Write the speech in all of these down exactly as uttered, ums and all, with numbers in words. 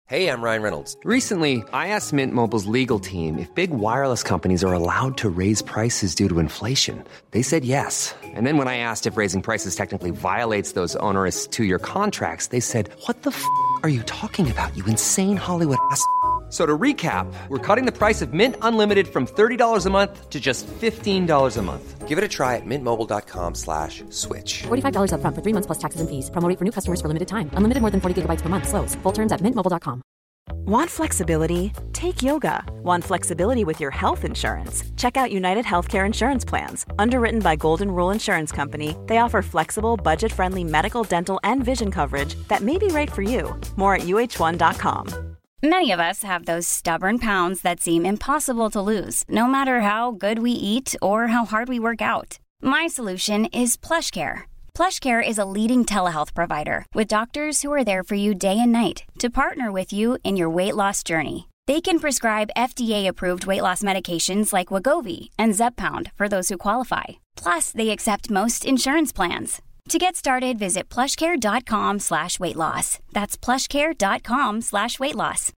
Hey, I'm Ryan Reynolds. Recently, I asked Mint Mobile's legal team if big wireless companies are allowed to raise prices due to inflation. They said yes. And then when I asked if raising prices technically violates those onerous two-year contracts, they said, what the f*** are you talking about, you insane Hollywood ass f- So to recap, we're cutting the price of Mint Unlimited from thirty dollars a month to just fifteen dollars a month. Give it a try at mintmobile.com slash switch. forty-five dollars up front for three months plus taxes and fees. Promo rate for new customers for limited time. Unlimited more than forty gigabytes per month. Slows full terms at mint mobile dot com. Want flexibility? Take yoga. Want flexibility with your health insurance? Check out United Healthcare Insurance Plans. Underwritten by Golden Rule Insurance Company, they offer flexible, budget-friendly medical, dental, and vision coverage that may be right for you. More at U H one dot com. Many of us have those stubborn pounds that seem impossible to lose, no matter how good we eat or how hard we work out. My solution is PlushCare. PlushCare is a leading telehealth provider with doctors who are there for you day and night to partner with you in your weight loss journey. They can prescribe F D A-approved weight loss medications like Wegovy and Zepbound for those who qualify. Plus, they accept most insurance plans. To get started, visit plushcare.com slash weight loss. That's plushcare.com slash weight loss.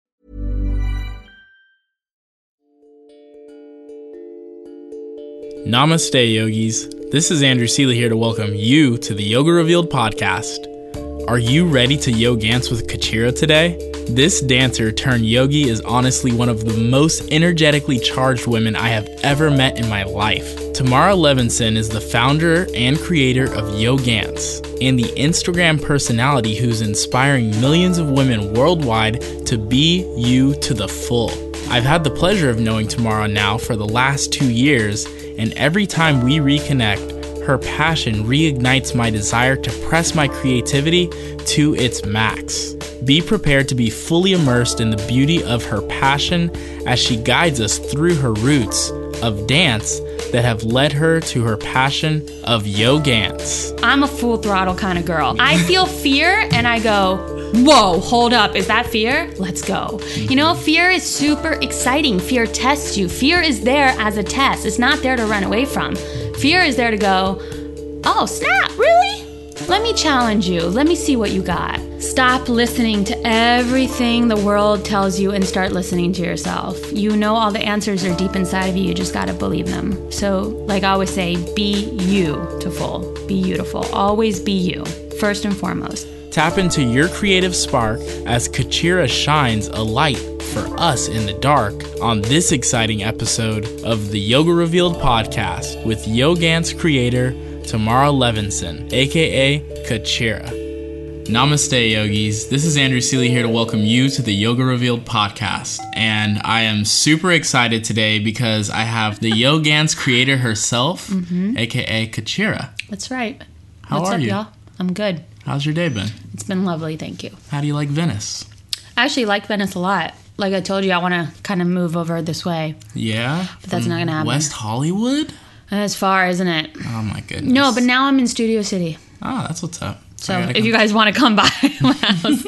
Namaste, yogis. This is Andrew Seeley here to welcome you to the Yoga Revealed podcast. Are you ready to yogance with Kachira today? This dancer turned yogi is honestly one of the most energetically charged women I have ever met in my life. Tamara Levinson is the founder and creator of Yogance and the Instagram personality who's inspiring millions of women worldwide to be you to the full. I've had the pleasure of knowing Tamara now for the last two years, and every time we reconnect, her passion reignites my desire to press my creativity to its max. Be prepared to be fully immersed in the beauty of her passion as she guides us through her roots of dance that have led her to her passion of Yogance. I'm a full throttle kind of girl. I feel fear and I go, whoa, hold up. Is that fear? Let's go. You know, fear is super exciting. Fear tests you. Fear is there as a test. It's not there to run away from. Fear is there to go, oh, snap, really? Let me challenge you. Let me see what you got. Stop listening to everything the world tells you and start listening to yourself. You know all the answers are deep inside of you. You just got to believe them. So, like I always say, be you to full. Be beautiful. Always be you, first and foremost. Tap into your creative spark as Kachira shines a light for us in the dark on this exciting episode of the Yoga Revealed podcast with Yogance creator Tamara Levinson, aka Kachira. Namaste, yogis. This is Andrew Seeley here to welcome you to the Yoga Revealed podcast. And I am super excited today because I have the Yogance creator herself, mm-hmm. aka Kachira. That's right. How What's are up, you? Y'all? I'm good. How's your day been? It's been lovely, thank you. How do you like Venice? I actually like Venice a lot. Like I told you, I want to kind of move over this way. Yeah? But that's not going to happen. West Hollywood? That's far, isn't it? Oh my goodness. No, but now I'm in Studio City. Oh, that's what's up. So if come. you guys want to come by my house.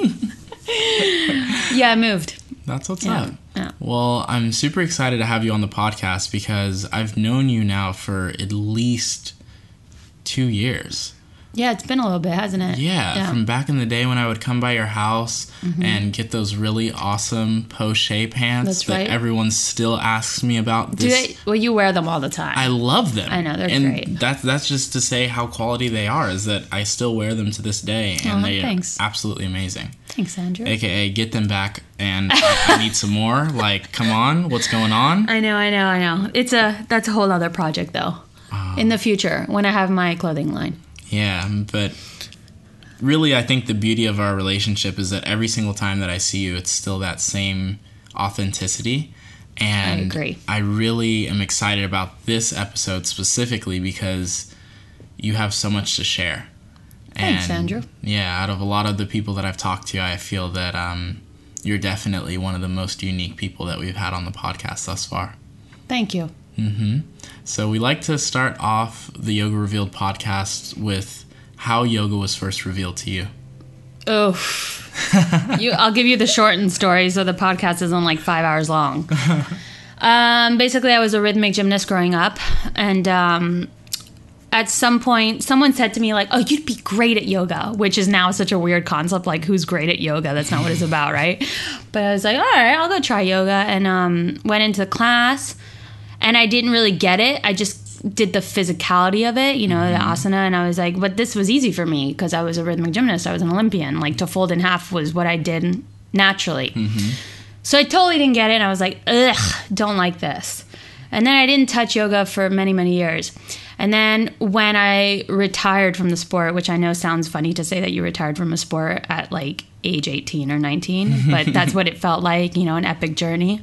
Yeah, I moved. That's what's yeah. up. Yeah. Well, I'm super excited to have you on the podcast because I've known you now for at least two years. Yeah, it's been a little bit, hasn't it? Yeah, yeah. From back in the day when I would come by your house mm-hmm. and get those really awesome poche pants That's that right. everyone still asks me about. Do this. they? Well, you wear them all the time. I love them. I know, they're and great. That, that's just to say how quality they are, is that I still wear them to this day, and oh, they thanks. are absolutely amazing. Thanks, Andrew. A K A get them back, and I, I need some more. Like, come on, what's going on? I know, I know, I know. It's a That's a whole other project, though, um, in the future, when I have my clothing line. Yeah, but really, I think the beauty of our relationship is that every single time that I see you, it's still that same authenticity. And I agree. I really am excited about this episode specifically because you have so much to share. Thanks, and, Andrew. Yeah, out of a lot of the people that I've talked to, I feel that um, you're definitely one of the most unique people that we've had on the podcast thus far. Thank you. Mm-hmm. So we like to start off the Yoga Revealed podcast with how yoga was first revealed to you. Oh, you, I'll give you the shortened story so the podcast isn't like five hours long. um, basically, I was a rhythmic gymnast growing up, and um, at some point, someone said to me, like, oh, you'd be great at yoga, which is now such a weird concept. Like, who's great at yoga? That's not what it's about, right? But I was like, all right, I'll go try yoga. And um, went into the class, and I didn't really get it. I just did the physicality of it, you know, mm-hmm. the asana. And I was like, but this was easy for me because I was a rhythmic gymnast. I was an Olympian. Like, to fold in half was what I did naturally. Mm-hmm. So I totally didn't get it. And I was like, ugh, don't like this. And then I didn't touch yoga for many, many years. And then when I retired from the sport, which I know sounds funny to say that you retired from a sport at like age eighteen or nineteen, but that's what it felt like, you know, an epic journey.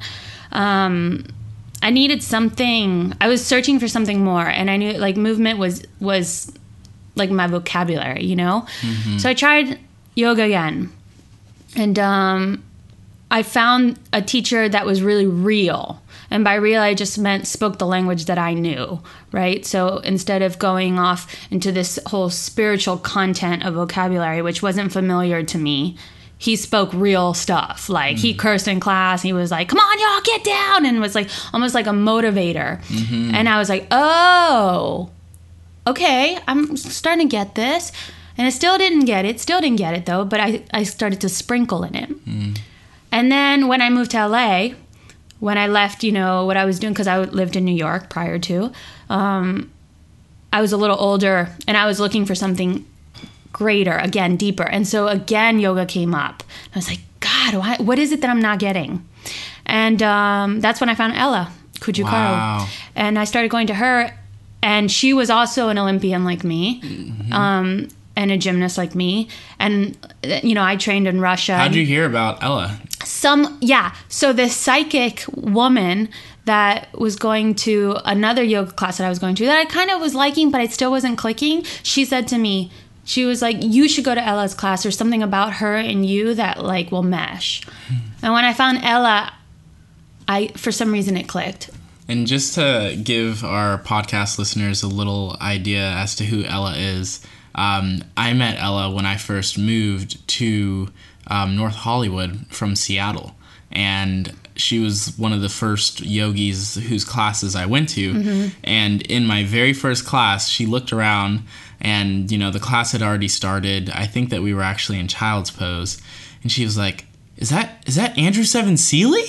Um, I needed something. I was searching for something more, and I knew like movement was was like my vocabulary, you know? Mm-hmm. So I tried yoga again. And um, I found a teacher that was really real. And by real, I just meant spoke the language that I knew, right? So instead of going off into this whole spiritual content of vocabulary, which wasn't familiar to me, he spoke real stuff. Like, mm. he cursed in class. He was like, come on, y'all, get down. And was like almost like a motivator. Mm-hmm. And I was like, oh, okay, I'm starting to get this. And I still didn't get it. Still didn't get it, though. But I, I started to sprinkle in it. Mm. And then when I moved to L A, when I left, you know, what I was doing, because I lived in New York prior to, um, I was a little older, and I was looking for something greater, again, deeper. And so, again, yoga came up. I was like, God, why, what is it that I'm not getting? And um, that's when I found Ella Kujukaru. Wow. And I started going to her, and she was also an Olympian like me. Mm-hmm. Um, and a gymnast like me. And, you know, I trained in Russia. How'd you hear about Ella? Some, yeah. So this psychic woman that was going to another yoga class that I was going to, that I kind of was liking, but it still wasn't clicking. She said to me, she was like, you should go to Ella's class. There's something about her and you that like will mesh. Hmm. And when I found Ella, I, for some reason it clicked. And just to give our podcast listeners a little idea as to who Ella is, Um, I met Ella when I first moved to um, North Hollywood from Seattle, and she was one of the first yogis whose classes I went to. Mm-hmm. And in my very first class, she looked around, and you know the class had already started. I think that we were actually in child's pose, and she was like, "Is that is that Andrew Seven Seeley?"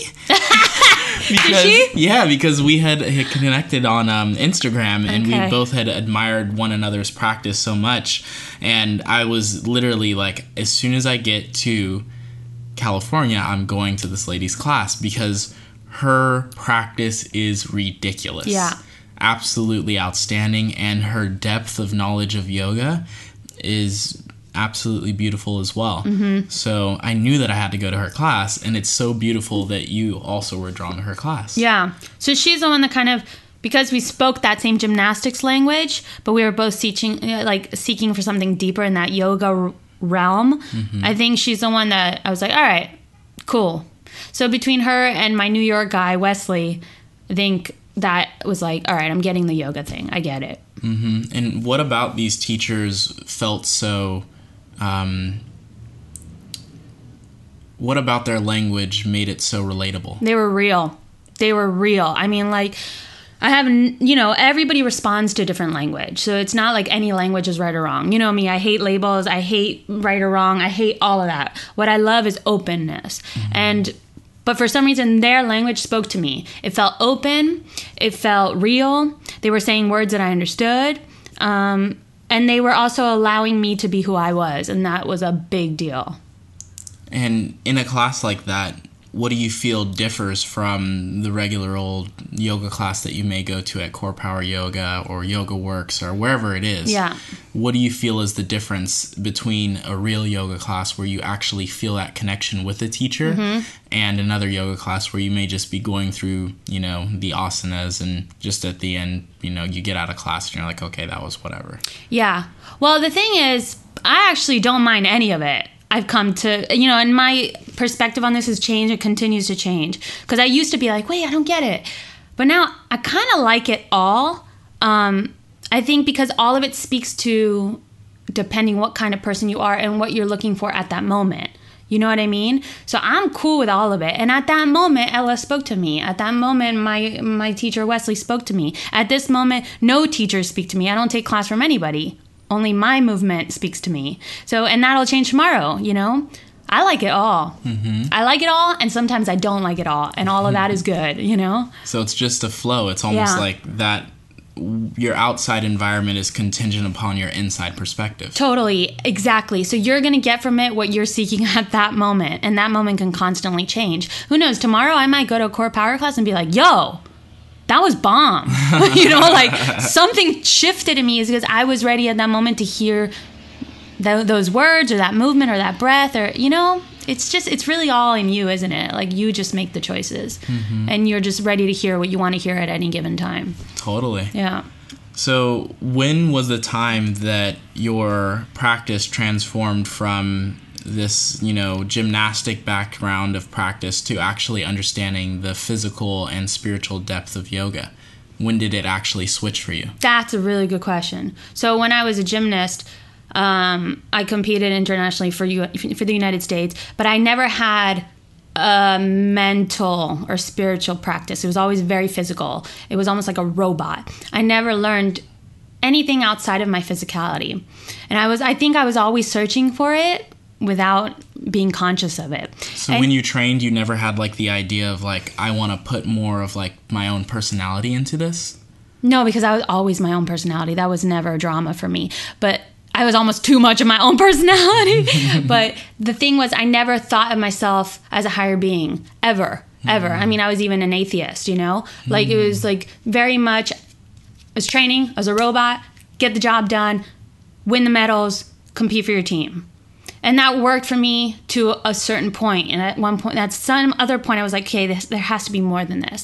Because, Did she? Yeah, because we had, had connected on um, Instagram, and okay. we both had admired one another's practice so much. And I was literally like, as soon as I get to California, I'm going to this lady's class because her practice is ridiculous. Yeah. Absolutely outstanding. And her depth of knowledge of yoga is absolutely beautiful as well. Mm-hmm. So I knew that I had to go to her class, and it's so beautiful that you also were drawn to her class. Yeah. So she's the one that kind of, because we spoke that same gymnastics language, but we were both seeking, like seeking for something deeper in that yoga realm. Mm-hmm. I think she's the one that I was like, all right, cool. So between her and my New York guy, Wesley, I think that was like, all right, I'm getting the yoga thing. I get it. Mm-hmm. And what about these teachers felt so... Um, what about their language made it so relatable? They were real. They were real. I mean, like, I have, you know, everybody responds to a different language. So it's not like any language is right or wrong. You know me, I hate labels. I hate right or wrong. I hate all of that. What I love is openness. Mm-hmm. And, but for some reason, their language spoke to me. It felt open. It felt real. They were saying words that I understood. Um, And they were also allowing me to be who I was, and that was a big deal. And in a class like that, what do you feel differs from the regular old yoga class that you may go to at Core Power Yoga or Yoga Works or wherever it is? Yeah. What do you feel is the difference between a real yoga class where you actually feel that connection with the teacher mm-hmm. and another yoga class where you may just be going through, you know, the asanas and just at the end, you know, you get out of class and you're like, okay, that was whatever. Yeah. Well, the thing is, I actually don't mind any of it. I've come to, you know, and my perspective on this has changed. It continues to change. Because I used to be like, wait, I don't get it. But now I kind of like it all. Um, I think because all of it speaks to, depending what kind of person you are and what you're looking for at that moment. You know what I mean? So I'm cool with all of it. And at that moment, Ella spoke to me. At that moment, my my teacher, Wesley, spoke to me. At this moment, no teachers speak to me. I don't take class from anybody. Only my movement speaks to me. So, and that'll change tomorrow, you know? I like it all. Mm-hmm. I like it all, and sometimes I don't like it all. And all of that is good, you know? So it's just a flow. It's almost Yeah. like that your outside environment is contingent upon your inside perspective. Totally, exactly. So you're going to get from it what you're seeking at that moment, and that moment can constantly change. Who knows? Tomorrow I might go to a core power class and be like, yo, that was bomb. You know, like something shifted in me is because I was ready at that moment to hear th- those words or that movement or that breath or, you know, it's just, it's really all in you, isn't it? Like you just make the choices mm-hmm. and you're just ready to hear what you want to hear at any given time. Totally. Yeah. So when was the time that your practice transformed from this, you know, gymnastic background of practice to actually understanding the physical and spiritual depth of yoga? When did it actually switch for you? That's a really good question. So when I was a gymnast, um, I competed internationally for you for the United States, but I never had a mental or spiritual practice. It was always very physical. It was almost like a robot. I never learned anything outside of my physicality. And I was, I think I was always searching for it without being conscious of it. So and when you trained, you never had like the idea of like, I want to put more of like my own personality into this? No, because I was always my own personality. That was never a drama for me. But I was almost too much of my own personality. But the thing was, I never thought of myself as a higher being, ever, ever. Mm. I mean, I was even an atheist, you know? Like, mm. it was like very much, I was training, I was a robot, get the job done, win the medals, compete for your team. And that worked for me to a certain point. And at one point, at some other point, I was like, okay, this, there has to be more than this.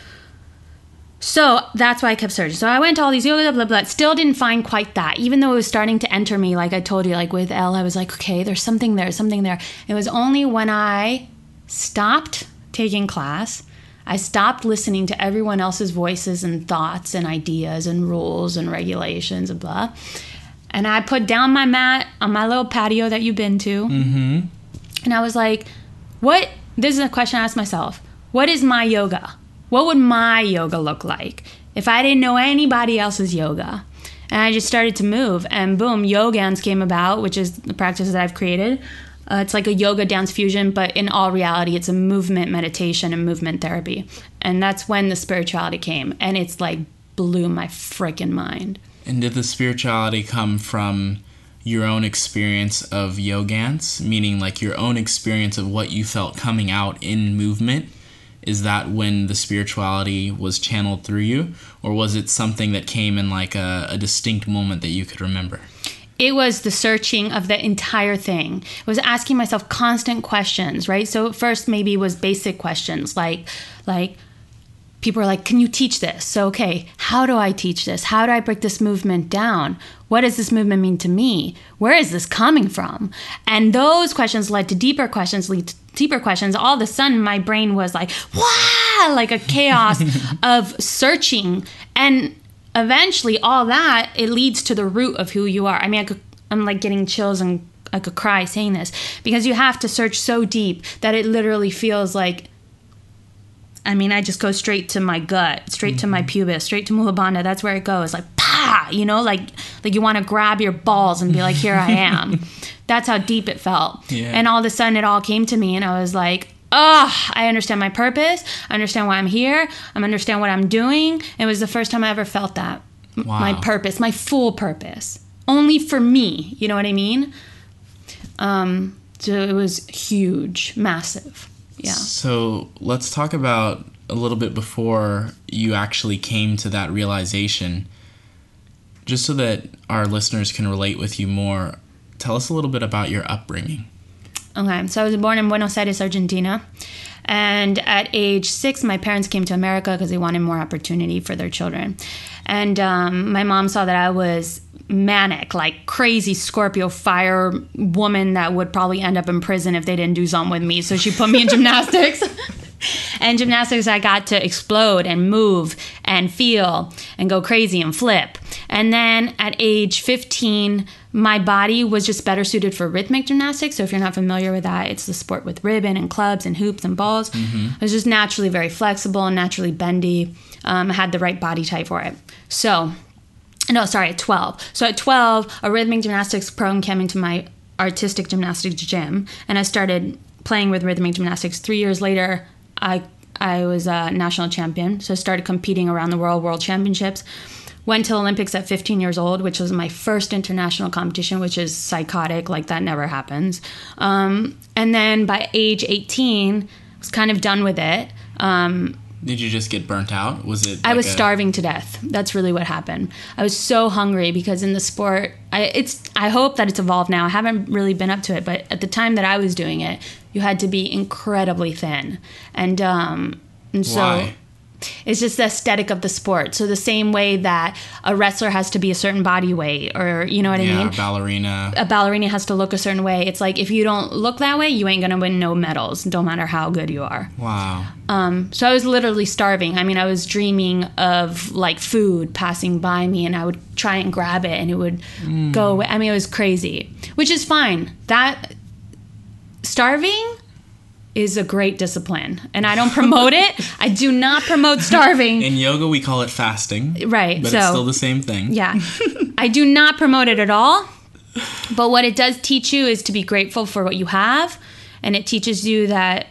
So that's why I kept searching. So I went to all these yoga, blah, blah, blah. Still didn't find quite that. Even though it was starting to enter me, like I told you, like with Elle, I was like, okay, there's something there, something there. It was only when I stopped taking class, I stopped listening to everyone else's voices and thoughts and ideas and rules and regulations and blah. And I put down my mat on my little patio that you've been to. Mm-hmm. And I was like, what, this is a question I asked myself. What is my yoga? What would my yoga look like if I didn't know anybody else's yoga? And I just started to move, and boom, Yogans came about, which is the practice that I've created. Uh, it's like a yoga dance fusion, but in all reality, it's a movement meditation and movement therapy. And that's when the spirituality came, and it's like blew my freaking mind. And did the spirituality come from your own experience of yogans, meaning like your own experience of what you felt coming out in movement? Is that when the spirituality was channeled through you? Or was it something that came in like a, a distinct moment that you could remember? It was the searching of the entire thing. It was asking myself constant questions, right? So at first maybe it was basic questions like, like people are like, can you teach this? So, okay, how do I teach this? How do I break this movement down? What does this movement mean to me? Where is this coming from? And those questions led to deeper questions, lead to deeper questions. All of a sudden, my brain was like, wow, like a chaos of searching. And eventually, all that, it leads to the root of who you are. I mean, I could, I'm like getting chills and I could cry saying this because you have to search so deep that it literally feels like, I mean, I just go straight to my gut, straight mm-hmm. to my pubis, straight to Mula Bandha. That's where it goes. Like, pah, you know, like like you want to grab your balls and be like, here I am. That's how deep it felt. Yeah. And all of a sudden it all came to me and I was like, oh, I understand my purpose. I understand why I'm here. I understand what I'm doing. It was the first time I ever felt that. Wow. My purpose, my full purpose. Only for me. You know what I mean? Um, so it was huge, massive. Yeah. So let's talk about a little bit before you actually came to that realization, just so that our listeners can relate with you more. Tell us a little bit about your upbringing. Okay, so I was born in Buenos Aires, Argentina. And at age six, my parents came to America because they wanted more opportunity for their children. And um, my mom saw that I was manic, like crazy Scorpio fire woman that would probably end up in prison if they didn't do something with me. So she put me in gymnastics. And gymnastics, I got to explode and move and feel and go crazy and flip. And then at age fifteen, my body was just better suited for rhythmic gymnastics. So if you're not familiar with that, it's the sport with ribbon and clubs and hoops and balls. Mm-hmm. I was just naturally very flexible and naturally bendy. Um, I had the right body type for it. So, no, sorry, at twelve. So at twelve, a rhythmic gymnastics program came into my artistic gymnastics gym, and I started playing with rhythmic gymnastics. Three years later, I I was a national champion. So I started competing around the world, world championships. Went to Olympics at fifteen years old, which was my first international competition, which is psychotic. Like, that never happens. Um, and then by age eighteen, I was kind of done with it. Um, Did you just get burnt out? Was it? Like I was a- starving to death. That's really what happened. I was so hungry because in the sport, I, it's. I hope that it's evolved now. I haven't really been up to it, but at the time that I was doing it, you had to be incredibly thin, and um, and so. Why? It's just the aesthetic of the sport. So the same way that a wrestler has to be a certain body weight, or you know what yeah, I mean? a ballerina. A ballerina has to look a certain way. It's like, if you don't look that way, you ain't gonna win no medals, no matter how good you are. Wow. Um, so I was literally starving. I mean, I was dreaming of like food passing by me, and I would try and grab it, and it would mm. go away. I mean, it was crazy, which is fine. That starving is a great discipline, and I don't promote it. I do not promote starving. In yoga, we call it fasting. Right. But so, it's still the same thing. Yeah. I do not promote it at all. But what it does teach you is to be grateful for what you have. And it teaches you that,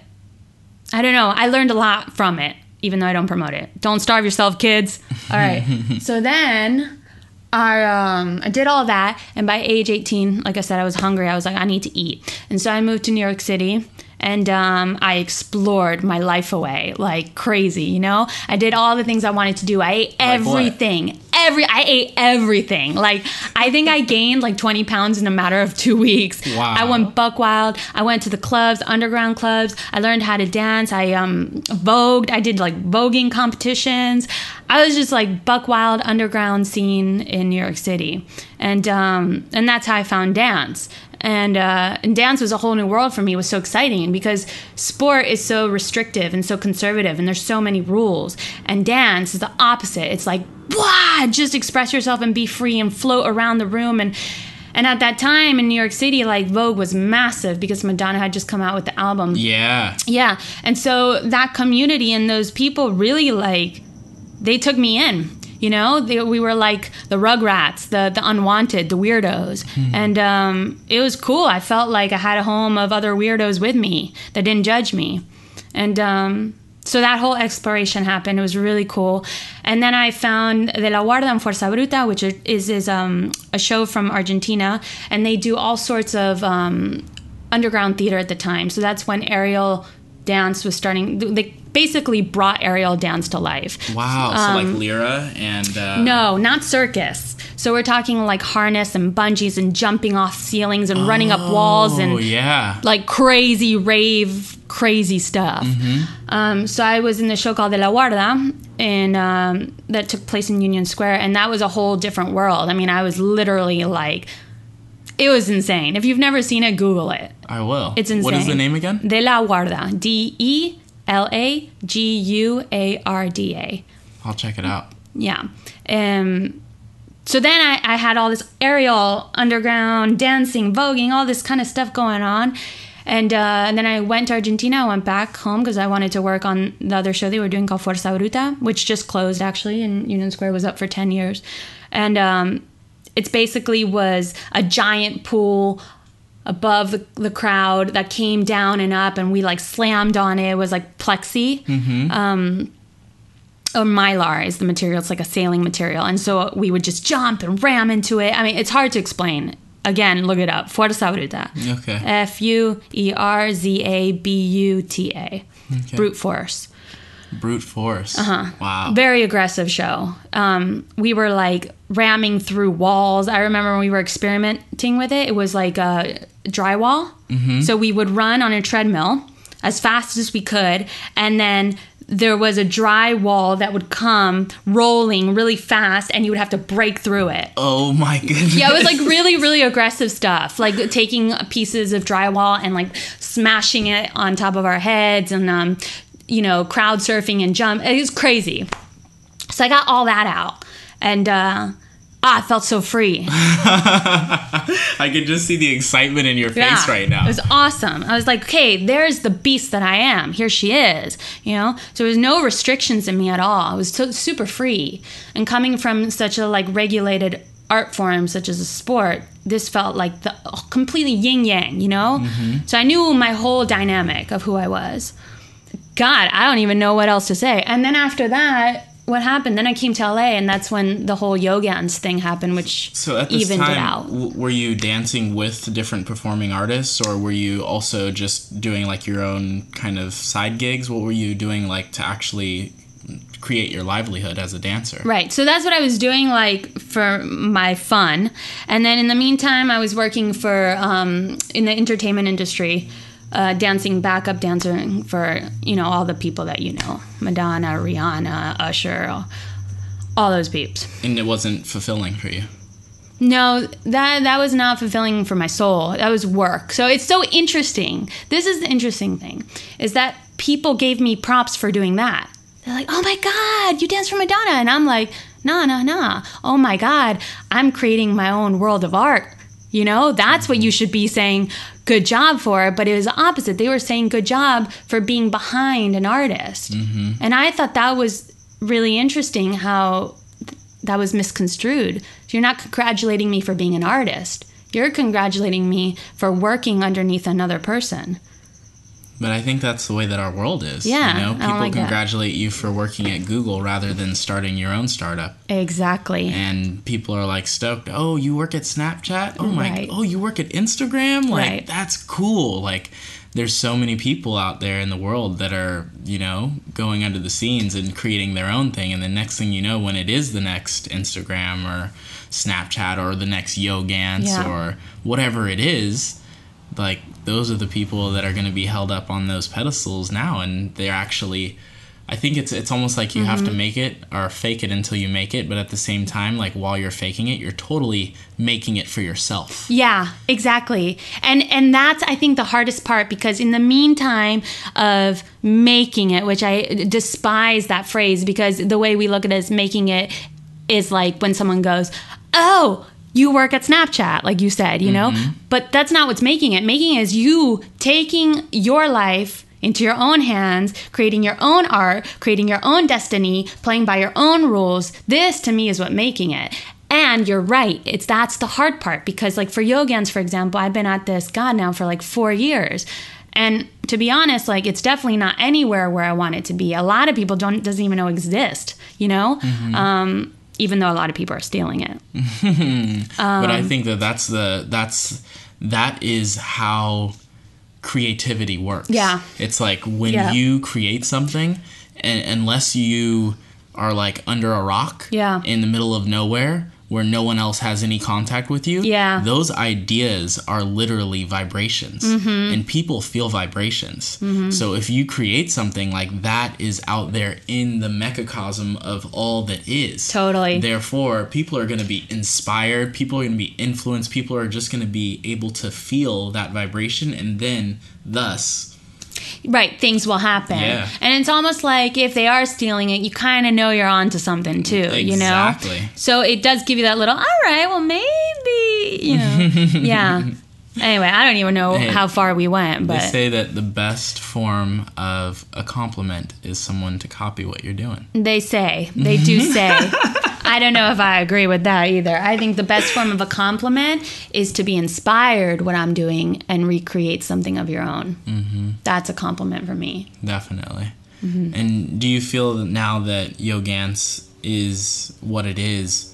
I don't know, I learned a lot from it, even though I don't promote it. Don't starve yourself, kids. All right. So then I, um, I did all that. And by age eighteen, like I said, I was hungry. I was like, I need to eat. And so I moved to New York City. And um, I explored my life away like crazy, you know? I did all the things I wanted to do. I ate everything. Like Every I ate everything. Like, I think I gained like twenty pounds in a matter of two weeks. Wow. I went buck wild. I went to the clubs, underground clubs. I learned how to dance. I um, vogued. I did like voguing competitions. I was just like buck wild underground scene in New York City. And um, and that's how I found dance. And, uh, and dance was a whole new world for me. It was so exciting because sport is so restrictive and so conservative, and there's so many rules. And dance is the opposite. It's like, blah, just express yourself and be free and float around the room. And and at that time in New York City, like, Vogue was massive because Madonna had just come out with the album. Yeah. Yeah. And so that community and those people really, like, they took me in. You know, they, we were like the Rugrats, the the unwanted, the weirdos. Mm-hmm. And um, it was cool. I felt like I had a home of other weirdos with me that didn't judge me. And um, so that whole exploration happened. It was really cool. And then I found De La Guarda and Fuerza Bruta, which is, is um, a show from Argentina. And they do all sorts of um, underground theater at the time. So that's when aerial dance was starting. They basically brought aerial dance to life. Wow. So um, like Lyra and... Uh... No, not circus. So we're talking like harness and bungees and jumping off ceilings and oh, running up walls and yeah. like crazy rave, crazy stuff. Mm-hmm. Um, so I was in the show called De La Guarda, and um, that took place in Union Square, and that was a whole different world. I mean, I was literally like... It was insane. If you've never seen it, Google it. I will. It's insane. What is the name again? De La Guarda. D E L A G U A R D A. I'll check it out. Yeah. Um, so then I, I had all this aerial, underground, dancing, voguing, all this kind of stuff going on. And, uh, and then I went to Argentina. I went back home because I wanted to work on the other show they were doing called Fuerza Bruta, which just closed, actually, and Union Square was up for ten years. And... Um, It basically was a giant pool above the, the crowd that came down and up, and we like slammed on it. It was like plexi. Mm-hmm. Um, or mylar is the material. It's like a sailing material. And so we would just jump and ram into it. I mean, it's hard to explain. Again, look it up. Fuerza Bruta. Okay. F U E R Z A B U T A. Okay. Brute force. Brute force. Uh-huh. Wow. Very aggressive show. Um, we were like ramming through walls. I remember when we were experimenting with it, it was like a drywall. Mm-hmm. So we would run on a treadmill as fast as we could, and then there was a dry wall that would come rolling really fast, and you would have to break through it. Oh my goodness. Yeah, it was like really, really aggressive stuff. Like taking pieces of drywall and like smashing it on top of our heads, and um, you know, crowd surfing and jump. It was crazy. So I got all that out. And uh, ah, I felt so free. I could just see the excitement in your face Yeah, right now. It was awesome. I was like, okay, there's the beast that I am. Here she is, you know? So there was no restrictions in me at all. I was so, super free. And coming from such a like regulated art form, such as a sport, this felt like the completely yin yang, you know? Mm-hmm. So I knew my whole dynamic of who I was. God, I don't even know what else to say. And then after that, what happened? Then I came to L A, and that's when the whole Yogans thing happened, which so at this evened time, it out. W- were you dancing with different performing artists, or were you also just doing like your own kind of side gigs? What were you doing like to actually create your livelihood as a dancer? Right. So that's what I was doing like for my fun. And then in the meantime, I was working for um, in the entertainment industry. Uh, dancing, backup dancing for, you know, all the people that you know. Madonna, Rihanna, Usher, all, all those peeps. And it wasn't fulfilling for you? No, that that was not fulfilling for my soul. That was work. So it's so interesting. This is the interesting thing, is that people gave me props for doing that. They're like, oh my God, you dance for Madonna. And I'm like, nah, nah, nah. Oh my God, I'm creating my own world of art. You know, that's what you should be saying good job for. But it was the opposite. They were saying good job for being behind an artist. Mm-hmm. And I thought that was really interesting how th- that was misconstrued. So you're not congratulating me for being an artist. You're congratulating me for working underneath another person. But I think that's the way that our world is. Yeah, you know, I don't people like that. congratulate you for working at Google rather than starting your own startup. Exactly. And people are like stoked. Oh, you work at Snapchat? Oh my! Right. Oh, you work at Instagram? Like Right. that's cool. Like there's so many people out there in the world that are, you know, going under the scenes and creating their own thing. And the next thing you know, when it is the next Instagram or Snapchat or the next Yogans Yeah. or whatever it is, like those are the people that are going to be held up on those pedestals now. And they're actually, I think it's it's almost like you mm-hmm. have to make it or fake it until you make it. But at the same time, like while you're faking it, you're totally making it for yourself. Yeah, exactly. And and that's, I think, the hardest part, because in the meantime of making it, which I despise that phrase, because the way we look at it as making it is like when someone goes, oh, you work at Snapchat, like you said, you know? Mm-hmm. But that's not what's making it. Making it is you taking your life into your own hands, creating your own art, creating your own destiny, playing by your own rules. This, to me, is what making it. And you're right. It's that's the hard part, because like for Yogans, for example, I've been at this, God, now for like four years. And to be honest, like it's definitely not anywhere where I want it to be. A lot of people don't doesn't even know exist, you know? Mm-hmm. Um, even though a lot of people are stealing it. um, but I think that that's the that's that is how creativity works. Yeah. It's like when yeah. you create something, and unless you are like under a rock yeah. in the middle of nowhere where no one else has any contact with you, yeah. those ideas are literally vibrations. Mm-hmm. And people feel vibrations. Mm-hmm. So if you create something, like that is out there in the microcosm of all that is. Totally. Therefore, people are going to be inspired. People are going to be influenced. People are just going to be able to feel that vibration, and then thus... Right, things will happen. Yeah. And it's almost like if they are stealing it, you kind of know you're onto something too, exactly. you know? So it does give you that little, all right, well, maybe, you know. Yeah. Anyway, I don't even know hey, how far we went, but... They say that the best form of a compliment is someone to copy what you're doing. They say. They do say. I don't know if I agree with that either. I think the best form of a compliment is to be inspired what I'm doing and recreate something of your own. Mm-hmm. That's a compliment for me. Definitely. Mm-hmm. And do you feel that now that Yogans is what it is,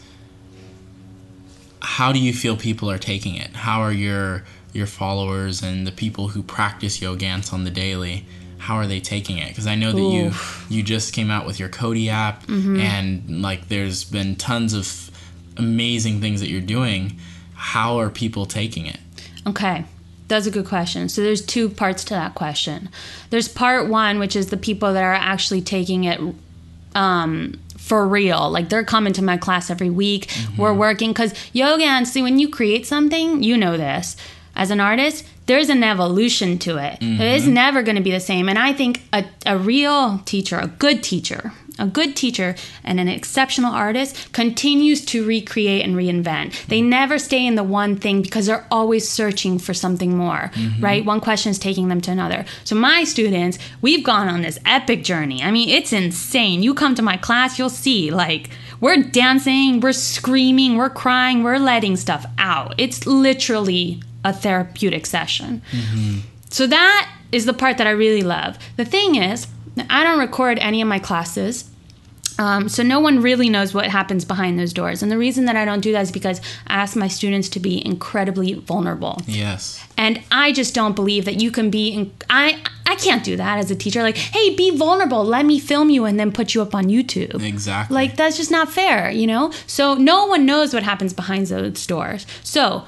how do you feel people are taking it? How are your your followers and the people who practice Yogans on the daily, how are they taking it? Because I know that Oof. you you just came out with your Cody app, mm-hmm. and like there's been tons of amazing things that you're doing. How are people taking it? Okay, that's a good question. So there's two parts to that question. There's part one, which is the people that are actually taking it um, for real. Like they're coming to my class every week. Mm-hmm. We're working, because Yogans, see, when you create something, you know this, as an artist, there's an evolution to it. Mm-hmm. It is never going to be the same. And I think a, a real teacher, a good teacher, A good teacher and an exceptional artist continues to recreate and reinvent. They never stay in the one thing because they're always searching for something more, mm-hmm. right? One question is taking them to another. So my students, we've gone on this epic journey. I mean, it's insane. You come to my class, you'll see, like, we're dancing, we're screaming, we're crying, we're letting stuff out. It's literally a therapeutic session. Mm-hmm. So that is the part that I really love. The thing is, I don't record any of my classes, um, so no one really knows what happens behind those doors. And the reason that I don't do that is because I ask my students to be incredibly vulnerable. Yes. And I just don't believe that you can be... In, I I can't do that as a teacher. Like, hey, be vulnerable. Let me film you and then put you up on YouTube. Exactly. Like, that's just not fair, you know? So no one knows what happens behind those doors. So...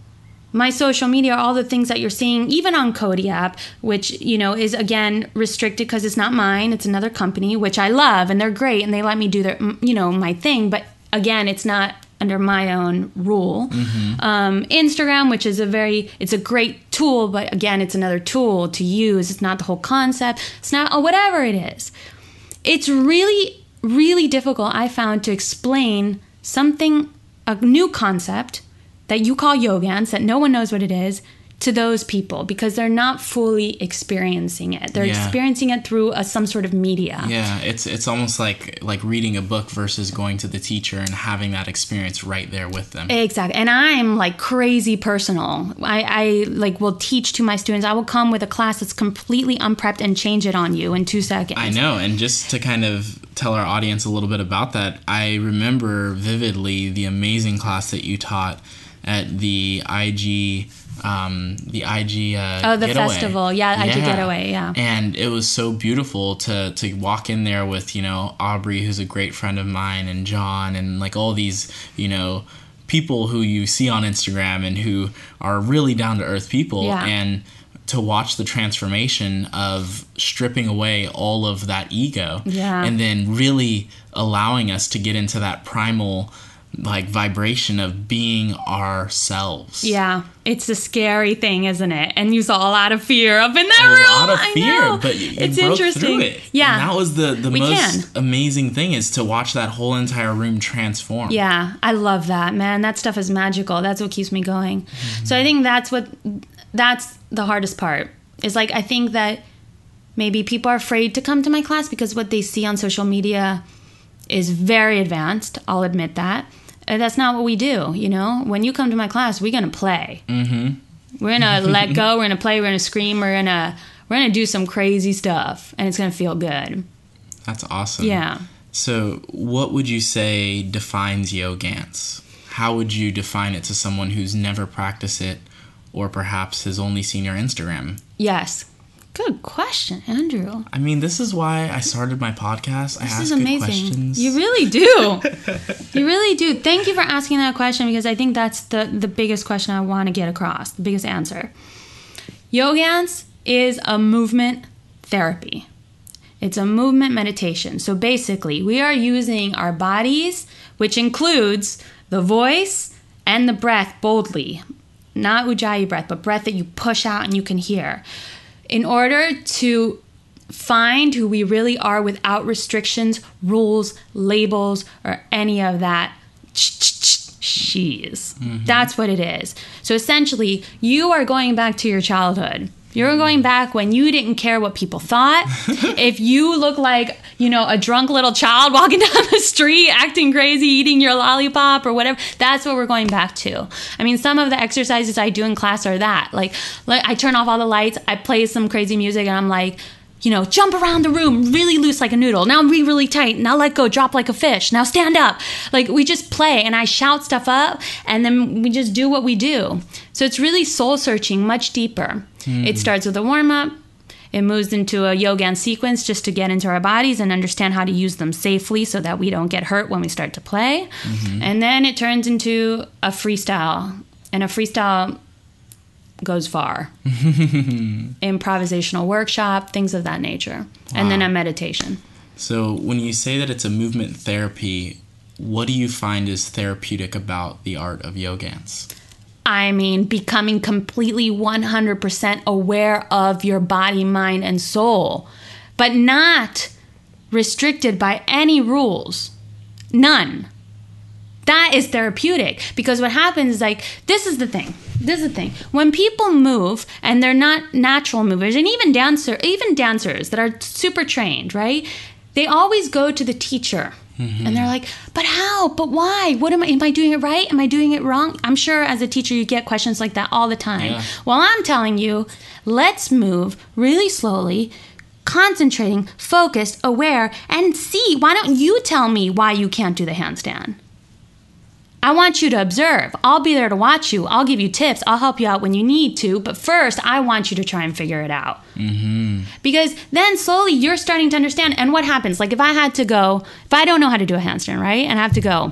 my social media, all the things that you're seeing, even on Cody app, which, you know, is, again, restricted because it's not mine. It's another company, which I love, and they're great, and they let me do their, you know, my thing. But, again, it's not under my own rule. Mm-hmm. Um, Instagram, which is a very, it's a great tool, but, again, it's another tool to use. It's not the whole concept. It's not, oh, whatever it is. It's really, really difficult, I found, to explain something, a new concept that you call Yogans, that no one knows what it is, to those people because they're not fully experiencing it. They're yeah. experiencing it through a, some sort of media. Yeah, it's it's almost like like reading a book versus going to the teacher and having that experience right there with them. Exactly. And I'm like crazy personal. I, I like will teach to my students. I will come with a class that's completely unprepped and change it on you in two seconds. I know. And just to kind of tell our audience a little bit about that, I remember vividly the amazing class that you taught at the I G, um, the I G uh, oh, the getaway. festival, yeah, I G yeah. Getaway, yeah. And it was so beautiful to to walk in there with, you know, Aubrey, who's a great friend of mine, and John, and like all these, you know, people who you see on Instagram and who are really down to earth people, yeah. and to watch the transformation of stripping away all of that ego, yeah. and then really allowing us to get into that primal, like, vibration of being ourselves. Yeah, it's a scary thing, isn't it? And you saw a lot of fear up in that a room. A lot of I fear, know. but you, you it's broke interesting. through it. Yeah, and that was the the we most can. amazing thing, is to watch that whole entire room transform. Yeah, I love that, man. That stuff is magical. That's what keeps me going. Mm-hmm. So I think that's what that's the hardest part. Is like I think that maybe people are afraid to come to my class because what they see on social media is very advanced. I'll admit that. And that's not what we do, you know? When you come to my class, we're going to play. Mm-hmm. We're going to let go. We're going to play. We're going to scream. We're going to we're going to do some crazy stuff. And it's going to feel good. That's awesome. Yeah. So what would you say defines Yogans? How would you define it to someone who's never practiced it or perhaps has only seen your Instagram? Yes. Good question, Andrew. I mean, this is why I started my podcast. This I ask is good amazing. questions. You really do. You really do. Thank you for asking that question because I think that's the, the biggest question I want to get across, the biggest answer. Yogans is a movement therapy. It's a movement meditation. So basically, we are using our bodies, which includes the voice and the breath boldly. Not Ujjayi breath, but breath that you push out and you can hear. In order to find who we really are without restrictions, rules, labels, or any of that she's. Mm-hmm. That's what it is. So essentially, you are going back to your childhood. You're going back when you didn't care what people thought. If you look like, you know, a drunk little child walking down the street, acting crazy, eating your lollipop or whatever, that's what we're going back to. I mean, some of the exercises I do in class are that. Like, like I turn off all the lights, I play some crazy music, and I'm like, you know, jump around the room, really loose like a noodle. Now be really tight. Now let go, drop like a fish. Now stand up. Like, we just play, and I shout stuff up, and then we just do what we do. So it's really soul-searching, much deeper. Mm. It starts with a warm-up. It moves into a Yogan sequence just to get into our bodies and understand how to use them safely so that we don't get hurt when we start to play. Mm-hmm. And then it turns into a freestyle. And a freestyle goes far. Improvisational workshop, things of that nature. Wow. And then a meditation. So when you say that it's a movement therapy, what do you find is therapeutic about the art of Yogans? I mean, becoming completely one hundred percent aware of your body, mind, and soul. But not restricted by any rules. None. That is therapeutic, because what happens is, like, this is the thing. This is the thing. When people move and they're not natural movers, and even dancer, even dancers that are super trained, right? They always go to the teacher. Mm-hmm. And they're like, but how? But why? What am I? Am I doing it right? Am I doing it wrong? I'm sure as a teacher you get questions like that all the time. Yeah. Well, I'm telling you, let's move really slowly, concentrating, focused, aware, and see. Why don't you tell me why you can't do the handstand? I want you to observe. I'll be there to watch you. I'll give you tips. I'll help you out when you need to. But first, I want you to try and figure it out. Mm-hmm. Because then slowly you're starting to understand. And what happens? Like if I had to go, if I don't know how to do a handstand, right? And I have to go,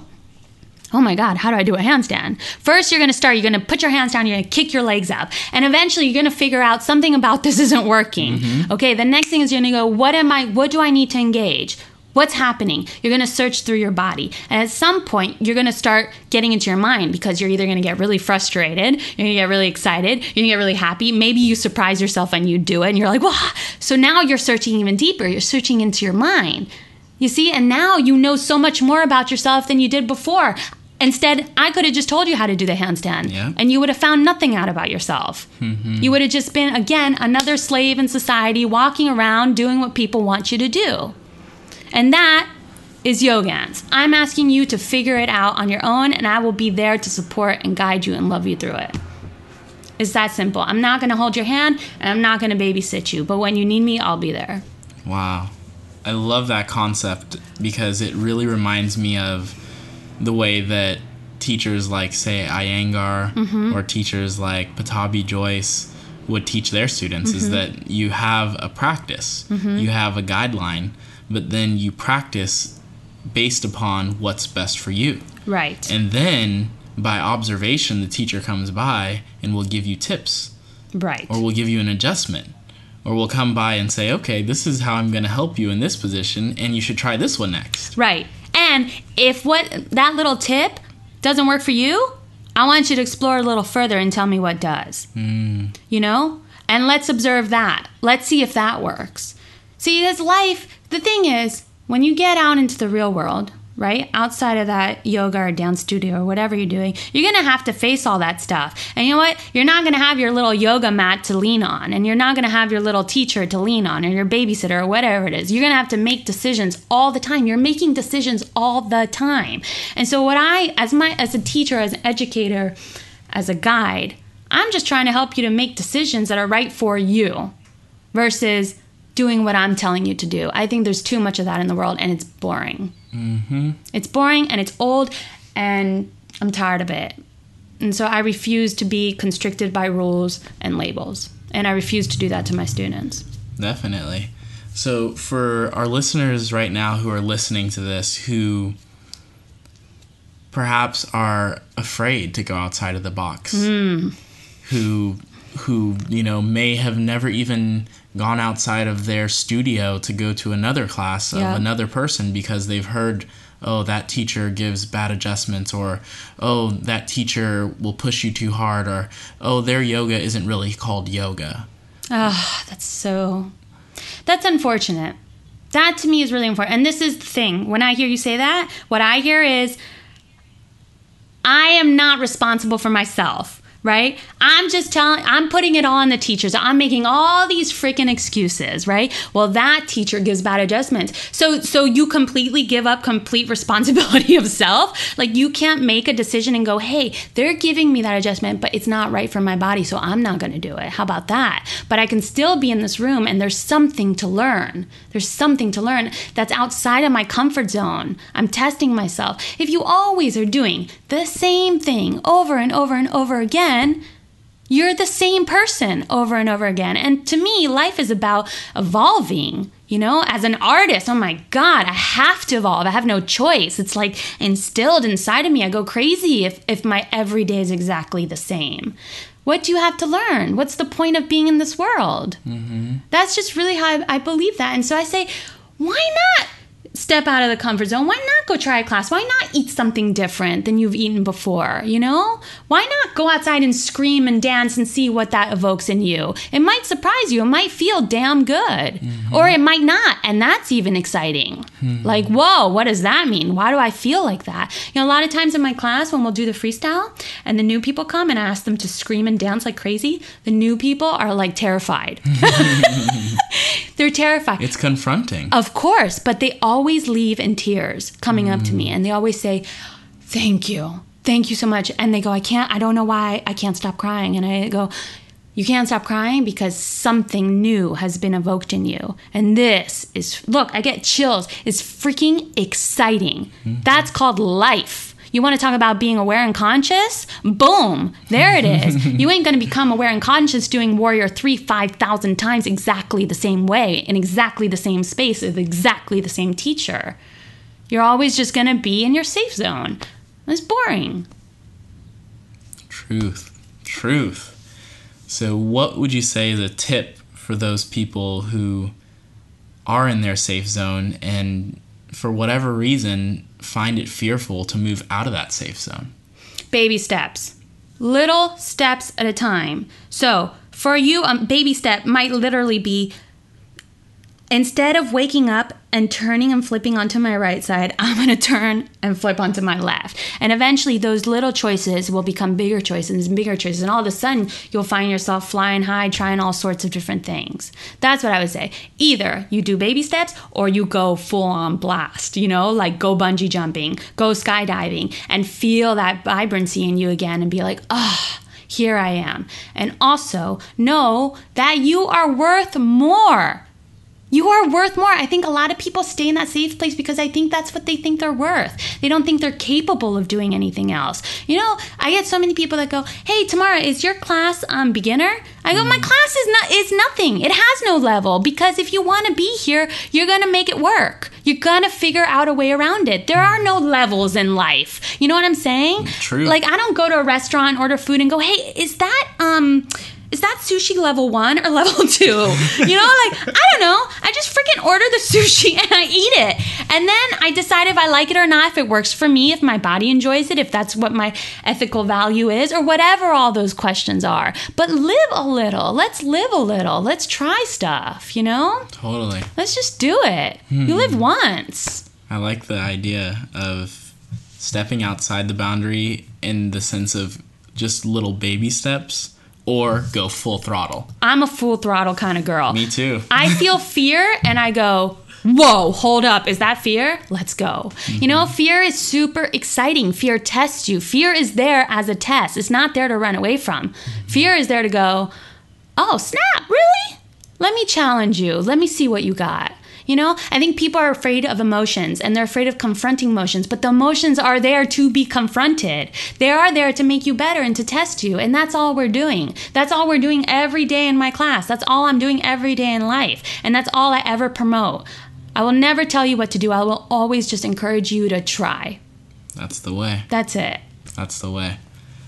oh my God, how do I do a handstand? First, you're going to start. You're going to put your hands down. You're going to kick your legs up. And eventually, you're going to figure out something about this isn't working. Mm-hmm. Okay, the next thing is you're going to go, what am I, what do I need to engage? What's happening? You're going to search through your body. And at some point, you're going to start getting into your mind, because you're either going to get really frustrated, you're going to get really excited, you're going to get really happy. Maybe you surprise yourself and you do it and you're like, wow. So now you're searching even deeper. You're searching into your mind. You see? And now you know so much more about yourself than you did before. Instead, I could have just told you how to do the handstand, yeah. and you would have found nothing out about yourself. Mm-hmm. You would have just been, again, another slave in society, walking around doing what people want you to do. And that is Yogans. I'm asking you to figure it out on your own, and I will be there to support and guide you and love you through it. It's that simple. I'm not going to hold your hand, and I'm not going to babysit you. But when you need me, I'll be there. Wow. I love that concept, because it really reminds me of the way that teachers like, say, Iyengar, mm-hmm. or teachers like Pattabhi Jois would teach their students, mm-hmm. is that you have a practice, mm-hmm. you have a guideline, but then you practice based upon what's best for you. Right. And then, by observation, the teacher comes by and will give you tips. Right. Or will give you an adjustment. Or will come by and say, okay, this is how I'm going to help you in this position, and you should try this one next. Right. And if what that little tip doesn't work for you, I want you to explore a little further and tell me what does. Mm. You know? And let's observe that. Let's see if that works. See, his life, the thing is, when you get out into the real world, right, outside of that yoga or dance studio or whatever you're doing, you're going to have to face all that stuff. And you know what? You're not going to have your little yoga mat to lean on, and you're not going to have your little teacher to lean on, or your babysitter, or whatever it is. You're going to have to make decisions all the time. You're making decisions all the time. And so what I, as my, as a teacher, as an educator, as a guide, I'm just trying to help you to make decisions that are right for you versus doing what I'm telling you to do. I think there's too much of that in the world, and it's boring. Mm-hmm. It's boring, and it's old, and I'm tired of it. And so I refuse to be constricted by rules and labels, and I refuse to do that to my students. Definitely. So for our listeners right now who are listening to this, who perhaps are afraid to go outside of the box, mm. who who you know may have never even gone outside of their studio to go to another class of yeah. another person because they've heard, oh, that teacher gives bad adjustments, or, oh, that teacher will push you too hard, or, oh, their yoga isn't really called yoga. Ah, oh, that's so, that's unfortunate. That to me is really important. And this is the thing. When I hear you say that, what I hear is, I am not responsible for myself. Right? I'm just telling, I'm putting it all on the teachers. I'm making all these freaking excuses, right? Well, that teacher gives bad adjustments. So, so you completely give up complete responsibility of self. Like you can't make a decision and go, hey, they're giving me that adjustment, but it's not right for my body, so I'm not going to do it. How about that? But I can still be in this room and there's something to learn. There's something to learn that's outside of my comfort zone. I'm testing myself. If you always are doing the same thing over and over and over again, you're the same person over and over again. And to me, life is about evolving, you know, as an artist. Oh my God, I have to evolve. I have no choice. It's like instilled inside of me. I go crazy if, if my everyday is exactly the same. What do you have to learn? What's the point of being in this world? Mm-hmm. That's just really how I, I believe that. And so I say, why not step out of the comfort zone? Why not go try a class? Why not eat something different than you've eaten before? You know, why not go outside and scream and dance and see what that evokes in you? It might surprise you. It might feel damn good, mm-hmm. or it might not. And that's even exciting. Mm-hmm. Like, whoa, what does that mean? Why do I feel like that? You know, a lot of times in my class when we'll do the freestyle and the new people come and I ask them to scream and dance like crazy, the new people are like terrified. They're terrified. It's confronting. Of course, but they always leave in tears coming mm. up to me, and they always say, thank you. Thank you so much. And they go, I can't, I don't know why I can't stop crying. And I go, you can't stop crying because something new has been evoked in you. And this is, look, I get chills. It's freaking exciting. Mm-hmm. That's called life. You want to talk about being aware and conscious? Boom, there it is. You ain't going to become aware and conscious doing Warrior three five thousand times exactly the same way, in exactly the same space, with exactly the same teacher. You're always just going to be in your safe zone. It's boring. Truth. Truth. So what would you say is a tip for those people who are in their safe zone and for whatever reason find it fearful to move out of that safe zone? Baby steps. Little steps at a time. So for you, a um, baby step might literally be, instead of waking up and turning and flipping onto my right side, I'm going to turn and flip onto my left. And eventually those little choices will become bigger choices and bigger choices. And all of a sudden you'll find yourself flying high, trying all sorts of different things. That's what I would say. Either you do baby steps or you go full on blast, you know, like go bungee jumping, go skydiving, and feel that vibrancy in you again and be like, oh, here I am. And also know that you are worth more. You are worth more. I think a lot of people stay in that safe place because I think that's what they think they're worth. They don't think they're capable of doing anything else. You know, I get so many people that go, hey, Tamara, is your class um, beginner? I go, my class is not is nothing. It has no level, because if you want to be here, you're going to make it work. You're going to figure out a way around it. There are no levels in life. You know what I'm saying? True. Like, I don't go to a restaurant, order food, and go, hey, is that... um. Is that sushi level one or level two? You know, like, I don't know. I just freaking order the sushi and I eat it. And then I decide if I like it or not, if it works for me, if my body enjoys it, if that's what my ethical value is, or whatever all those questions are. But live a little. Let's live a little. Let's try stuff, you know? Totally. Let's just do it. Hmm. You live once. I like the idea of stepping outside the boundary in the sense of just little baby steps. Or go full throttle. I'm a full throttle kind of girl. Me too. I feel fear and I go, whoa, hold up. Is that fear? Let's go. Mm-hmm. You know, fear is super exciting. Fear tests you. Fear is there as a test. It's not there to run away from. Mm-hmm. Fear is there to go, oh, snap, really? Let me challenge you. Let me see what you got. You know, I think people are afraid of emotions and they're afraid of confronting emotions, but the emotions are there to be confronted. They are there to make you better and to test you. And that's all we're doing. That's all we're doing every day in my class. That's all I'm doing every day in life. And that's all I ever promote. I will never tell you what to do. I will always just encourage you to try. That's the way. That's it. That's the way.